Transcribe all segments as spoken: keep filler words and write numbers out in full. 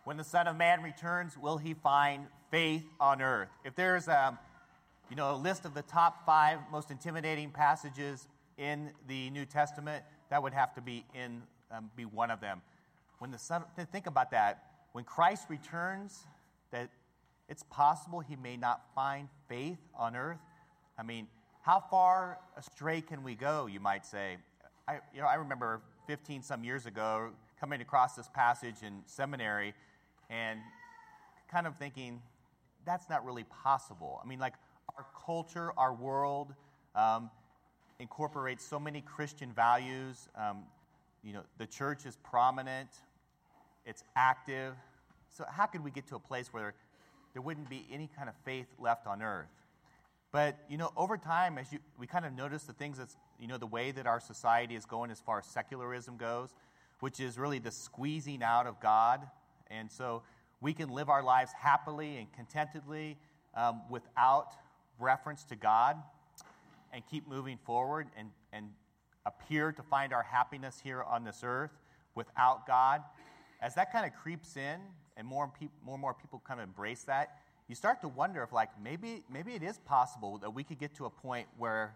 When the Son of Man returns, will he find faith on earth? If there's a, you know, a list of the top five most intimidating passages in the New Testament, that would have to be in um, be one of them. When the Son, think about that. When Christ returns, that it's possible he may not find faith on earth. I mean, how far astray can we go? You might say. I, you know, I remember fifteen some years ago coming across this passage in seminary, and kind of thinking, that's not really possible. I mean, like, our culture, our world, um, incorporates so many Christian values. Um, you know, the church is prominent. It's active. So how could we get to a place where there wouldn't be any kind of faith left on earth? But, you know, over time, as you, we kind of notice the things that's, you know, the way that our society is going as far as secularism goes, which is really the squeezing out of God. And so we can live our lives happily and contentedly um, without reference to God and keep moving forward and, and appear to find our happiness here on this earth without God. As that kind of creeps in and more and, pe- more and more people kind of embrace that, you start to wonder if, like, maybe maybe it is possible that we could get to a point where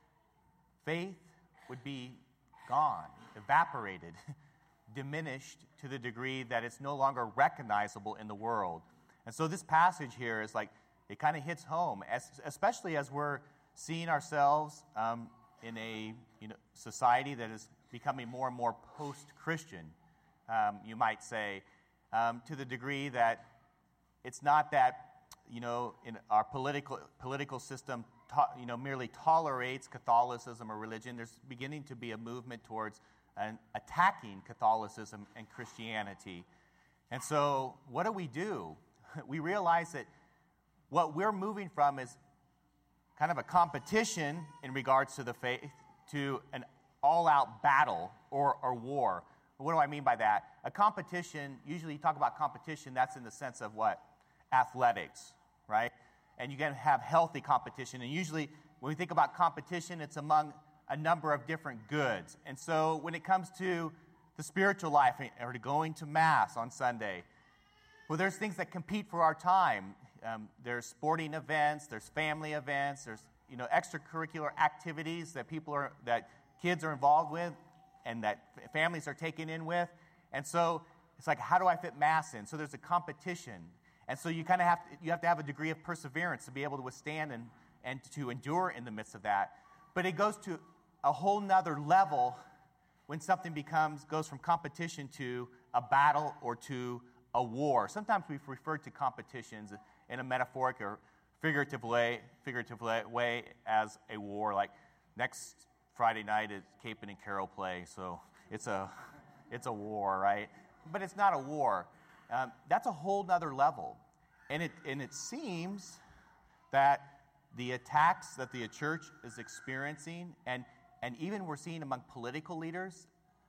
faith would be gone, evaporated, diminished to the degree that it's no longer recognizable in the world. And so this passage here is like, it kind of hits home, as, especially as we're seeing ourselves um, in a you know society that is becoming more and more post-Christian, um, you might say, um, to the degree that it's not that, you know, in our political political system, to, you know, merely tolerates Catholicism or religion. There's beginning to be a movement towards an attacking Catholicism and Christianity. And so what do we do? We realize that what we're moving from is kind of a competition in regards to the faith to an all-out battle or, or war. What do I mean by that? A competition, usually you talk about competition, that's in the sense of what? Athletics, right? And you can have healthy competition. And usually when we think about competition, it's among a number of different goods. And so when it comes to the spiritual life or to going to Mass on Sunday, well, there's things that compete for our time. Um, there's sporting events, there's family events, there's you know extracurricular activities that people are that kids are involved with and that families are taken in with. And so it's like, how do I fit Mass in? So there's a competition. And so you kind of have to, you have to have a degree of perseverance to be able to withstand and, and to endure in the midst of that. But it goes to a whole nother level when something becomes goes from competition to a battle or to a war. Sometimes we've referred to competitions in a metaphoric or figurative way, figurative way as a war. Like next Friday night is Capen and Carol play, so it's a it's a war, right? But it's not a war. Um, that's a whole nother level, and it and it seems that the attacks that the church is experiencing, and and even we're seeing among political leaders,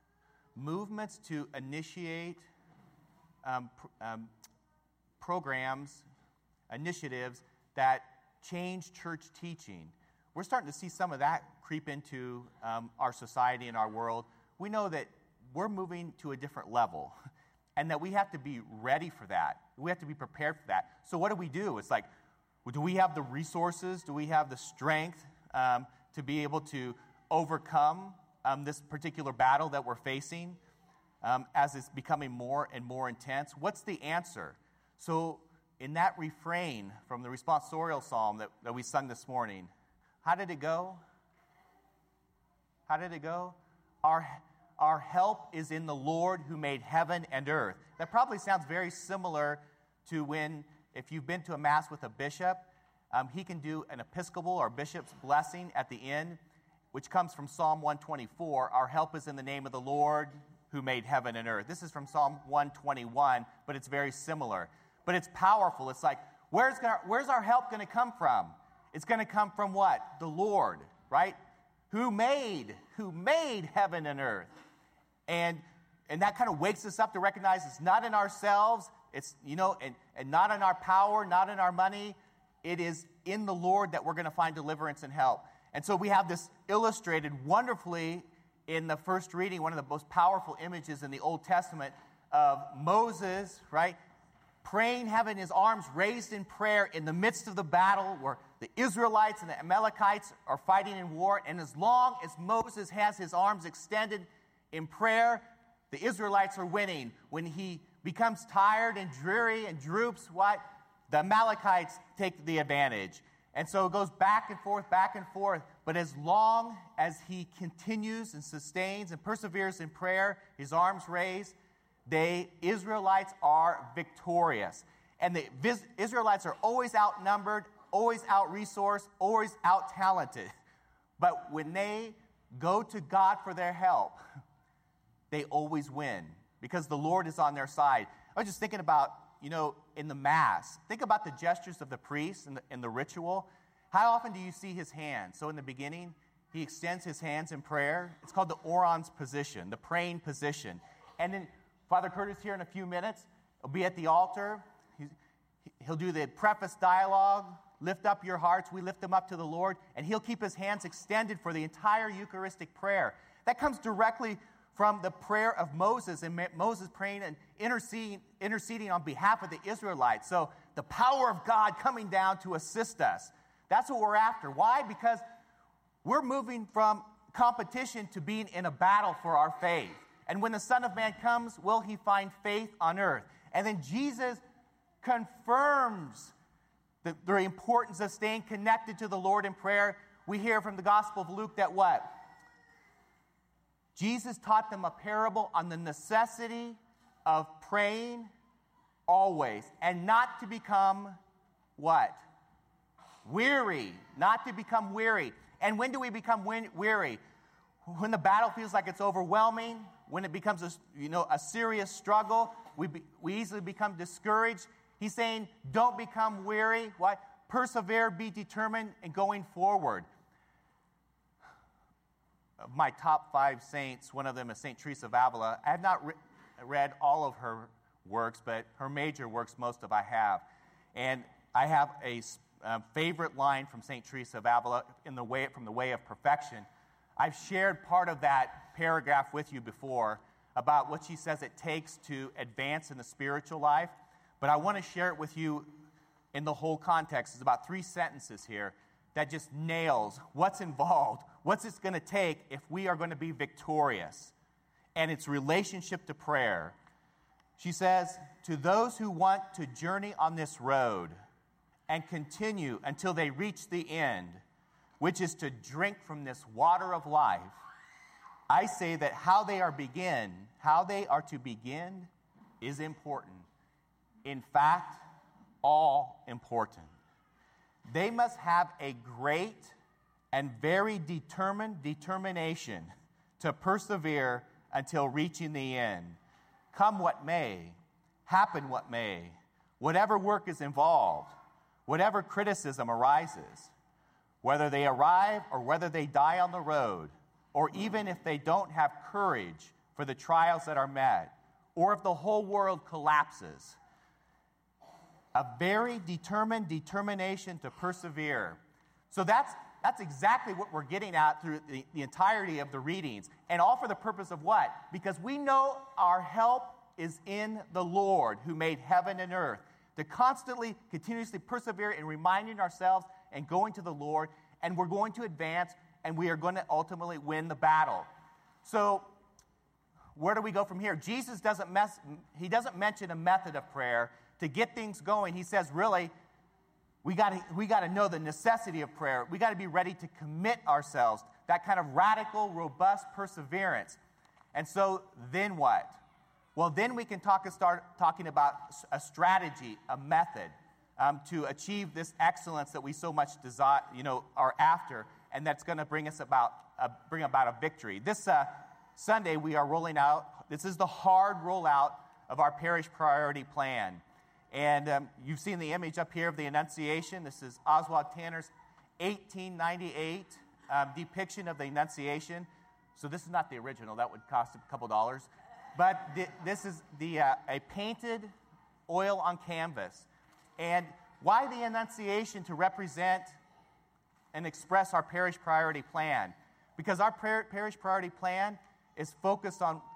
movements to initiate um, pr- um, programs, initiatives that change church teaching. We're starting to see some of that creep into um, our society and our world. We know that we're moving to a different level, and that we have to be ready for that. We have to be prepared for that. So what do we do? It's like, do we have the resources? Do we have the strength um, to be able to overcome um, this particular battle that we're facing um, as it's becoming more and more intense? What's the answer? So in that refrain from the responsorial psalm that, that we sung this morning, how did it go? How did it go? Our, our help is in the Lord who made heaven and earth. That probably sounds very similar to when, if you've been to a Mass with a bishop, um, he can do an Episcopal or bishop's blessing at the end, which comes from Psalm one twenty-four. Our help is in the name of the Lord who made heaven and earth. This is from Psalm one twenty-one, but it's very similar. But it's powerful. It's like, where's, gonna, where's our help going to come from? It's going to come from what? The Lord, right? Who made, who made heaven and earth. And and that kind of wakes us up to recognize it's not in ourselves, it's, you know, and, and not in our power, not in our money. It is in the Lord that we're going to find deliverance and help. And so we have this illustrated wonderfully in the first reading, one of the most powerful images in the Old Testament of Moses, right, praying, having his arms raised in prayer in the midst of the battle where the Israelites and the Amalekites are fighting in war. And as long as Moses has his arms extended in prayer, the Israelites are winning. When he becomes tired and dreary and droops, what? The Amalekites take the advantage. And so it goes back and forth, back and forth. But as long as he continues and sustains and perseveres in prayer, his arms raised, they, Israelites are victorious. And the Vis- Israelites are always outnumbered, always out-resourced, always out-talented. But when they go to God for their help, they always win because the Lord is on their side. I was just thinking about, you know, in the Mass, think about the gestures of the priest in the, in the ritual. How often do you see his hands? So in the beginning, he extends his hands in prayer. It's called the orans position, the praying position. And then Father Curtis here in a few minutes will be at the altar. He's, he'll do the preface dialogue, lift up your hearts. We lift them up to the Lord. And he'll keep his hands extended for the entire Eucharistic prayer. That comes directly from the prayer of Moses, and Moses praying and interceding, interceding on behalf of the Israelites. So the power of God coming down to assist us. That's what we're after. Why? Because we're moving from competition to being in a battle for our faith. And when the Son of Man comes, will he find faith on earth? And then Jesus confirms the, the importance of staying connected to the Lord in prayer. We hear from the Gospel of Luke that what? Jesus taught them a parable on the necessity of praying always and not to become what? Weary. Not to become weary. And when do we become weary? When the battle feels like it's overwhelming, when it becomes a, you know, a serious struggle, we, be, we easily become discouraged. He's saying, don't become weary. Why? Persevere, be determined, and going forward. Of my top five saints, one of them is Saint Teresa of Avila. I have not re- read all of her works, but her major works, most of I have. And I have a um, favorite line from Saint Teresa of Avila in the way, from the Way of Perfection. I've shared part of that paragraph with you before about what she says it takes to advance in the spiritual life, but I want to share it with you in the whole context. It's about three sentences here that just nails what's involved, what's it's going to take if we are going to be victorious, and its relationship to prayer. She says, to those who want to journey on this road and continue until they reach the end, which is to drink from this water of life, I say that how they are begin, how they are to begin is important. In fact, all important. They must have a great and very determined determination to persevere until reaching the end. Come what may, happen what may, whatever work is involved, whatever criticism arises, whether they arrive or whether they die on the road, or even if they don't have courage for the trials that are met, or if the whole world collapses. A very determined determination to persevere. So that's that's exactly what we're getting at through the, the entirety of the readings. And all for the purpose of what? Because we know our help is in the Lord who made heaven and earth. To constantly, continuously persevere in reminding ourselves and going to the Lord, and we're going to advance, and we are going to ultimately win the battle. So where do we go from here? Jesus doesn't mess, he doesn't mention a method of prayer to get things going. He says, really, we got to we got to know the necessity of prayer. We got to be ready to commit ourselves, that kind of radical, robust perseverance. And so then what? Well, then we can talk start talking about a strategy, a method um, to achieve this excellence that we so much desire, you know, are after, and that's going to bring us about uh, bring about a victory. This uh, Sunday we are rolling out. This is the hard rollout of our parish priority plan. And um, you've seen the image up here of the Annunciation. This is Oswald Tanner's eighteen ninety-eight um, depiction of the Annunciation. So this is not the original. That would cost a couple dollars. But th- this is the uh, a painted oil on canvas. And why the Annunciation? To represent and express our parish priority plan. Because our par- parish priority plan is focused on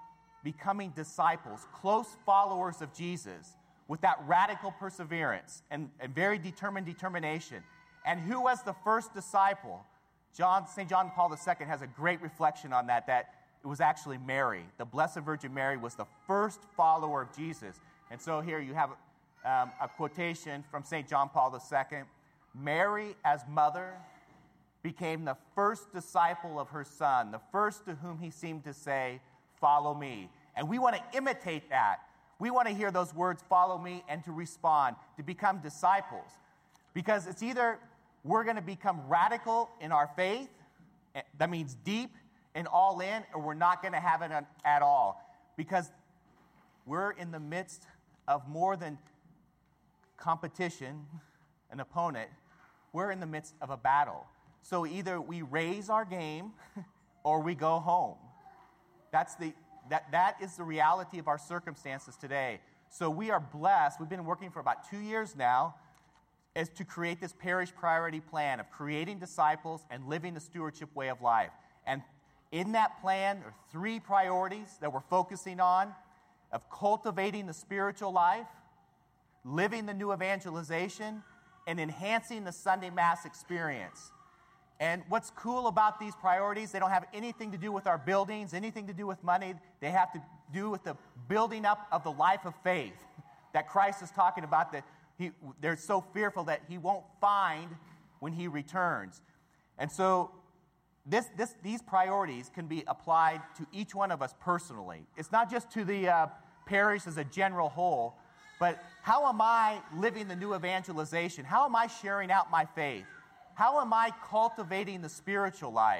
becoming disciples, close followers of Jesus, with that radical perseverance and, and very determined determination. And who was the first disciple? John, Saint John Paul the Second has a great reflection on that, that it was actually Mary. The Blessed Virgin Mary was the first follower of Jesus. And so here you have um, a quotation from Saint John Paul the Second. Mary, as mother, became the first disciple of her son, the first to whom he seemed to say, "Follow me." And we want to imitate that. We want to hear those words, "Follow me," and to respond, to become disciples. Because it's either we're going to become radical in our faith, that means deep and all in, or we're not going to have it at all. Because we're in the midst of more than competition, an opponent. We're in the midst of a battle. So either we raise our game or we go home. That's the that that is the reality of our circumstances today. So we are blessed. We've been working for about two years now as to create this parish priority plan of creating disciples and living the stewardship way of life. And in that plan are three priorities that we're focusing on: of cultivating the spiritual life, living the new evangelization, and enhancing the Sunday Mass experience. And what's cool about these priorities, they don't have anything to do with our buildings, anything to do with money. They have to do with the building up of the life of faith that Christ is talking about, that he, they're so fearful that he won't find when he returns. And so this, this, these priorities can be applied to each one of us personally. It's not just to the uh, parish as a general whole, but how am I living the new evangelization? How am I sharing out my faith? How am I cultivating the spiritual life?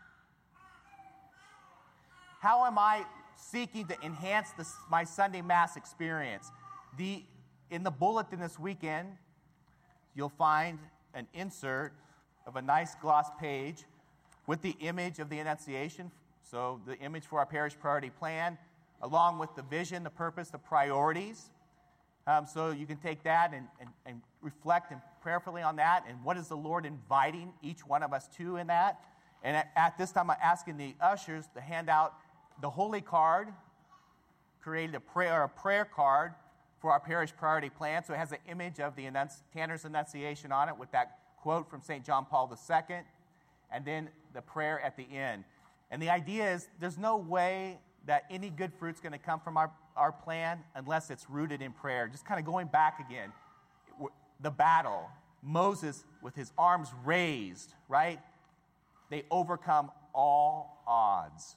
How am I seeking to enhance the, my Sunday Mass experience? The, in the bulletin this weekend, you'll find an insert of a nice gloss page with the image of the Annunciation, so the image for our parish priority plan, along with the vision, the purpose, the priorities. Um, so you can take that and, and, and reflect and prayerfully on that, and what is the Lord inviting each one of us to in that. And at, at this time, I'm asking the ushers to hand out the holy card, created a prayer, a prayer card for our parish priority plan. So it has an image of the Annunci- Tanner's Annunciation on it with that quote from Saint John Paul the Second, and then the prayer at the end. And the idea is there's no way that any good fruit's going to come from our, our plan unless it's rooted in prayer. Just kind of going back again, the battle, Moses with his arms raised, right? They overcome all odds.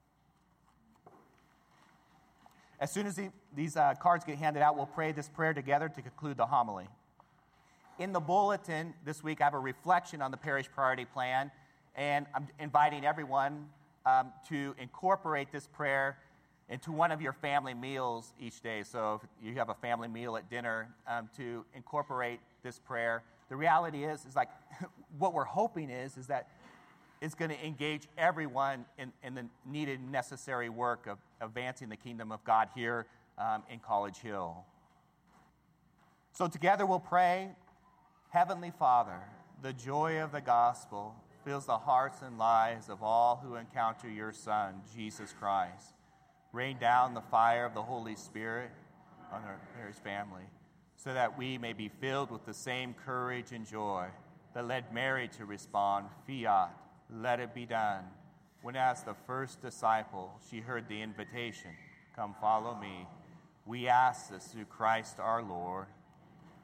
As soon as the, these uh, cards get handed out, we'll pray this prayer together to conclude the homily. In the bulletin this week, I have a reflection on the parish priority plan, and I'm inviting everyone um, to incorporate this prayer into one of your family meals each day. So if you have a family meal at dinner, um, to incorporate this prayer. The reality is, is like what we're hoping is, is that it's going to engage everyone in, in the needed and necessary work of advancing the kingdom of God here um, in College Hill. So together we'll pray. Heavenly Father, the joy of the gospel fills the hearts and lives of all who encounter your Son, Jesus Christ. Rain down the fire of the Holy Spirit on our parish family, so that we may be filled with the same courage and joy that led Mary to respond, "Fiat, let it be done," when as the first disciple she heard the invitation, "Come follow me." We ask this through Christ our Lord.